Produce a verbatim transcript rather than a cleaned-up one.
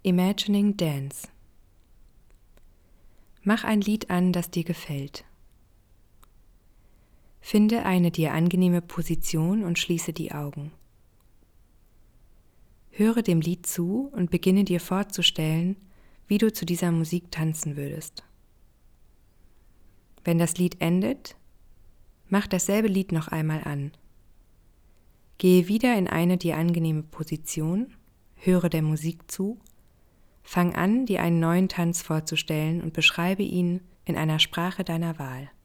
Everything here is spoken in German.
Imagining Dance. Mach ein Lied an, das dir gefällt. Finde eine dir angenehme Position und schließe die Augen. Höre dem Lied zu und beginne dir vorzustellen, wie du zu dieser Musik tanzen würdest. Wenn das Lied endet, mach dasselbe Lied noch einmal an. Gehe wieder in eine dir angenehme Position, höre der Musik zu, fang an, dir einen neuen Tanz vorzustellen und beschreibe ihn in einer Sprache deiner Wahl.